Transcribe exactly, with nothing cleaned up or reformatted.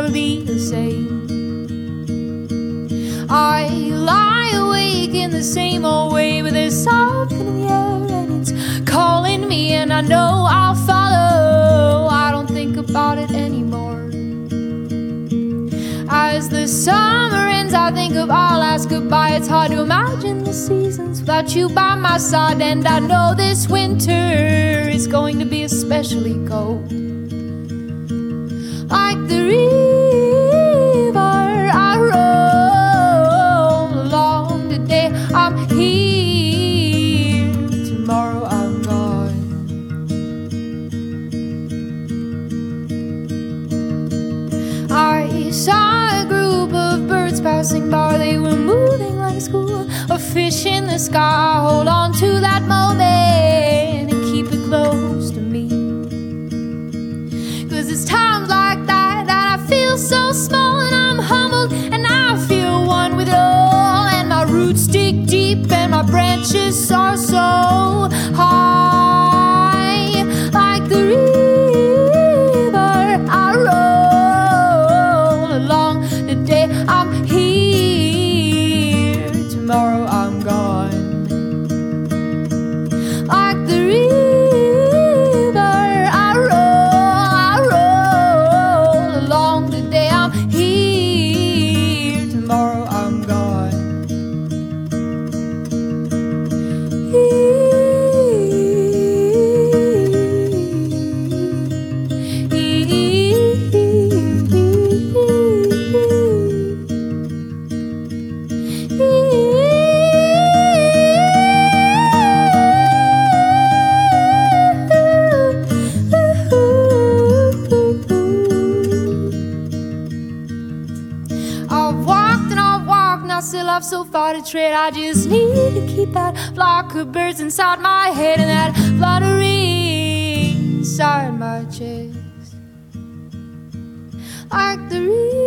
never be the same. I lie awake in the same old way, but there's something in the air and it's calling me, and I know I'll follow. I don't think about it anymore. As the summer ends, I think of our last goodbye. It's hard to imagine the seasons without you by my side, and I know this winter is going to be especially cold. Like the river I roll along today, I'm here, tomorrow I'm gone. I saw a group of birds passing by. They were moving like a school of fish in the sky. Hold on to that moment and keep it close to me, 'cause it's times like that that I feel so small, and I'm humbled and I feel one with it all. And my roots dig deep and my branches are so high. Like the river I roll along today, I'm here, tomorrow I'm gone. Like the river I roll, I roll along today, I'm here, tomorrow I'm gone. I've walked and I've walked and I still have so far to tread. I just need to keep that flock of birds inside my head and that fluttering inside my chest. Like the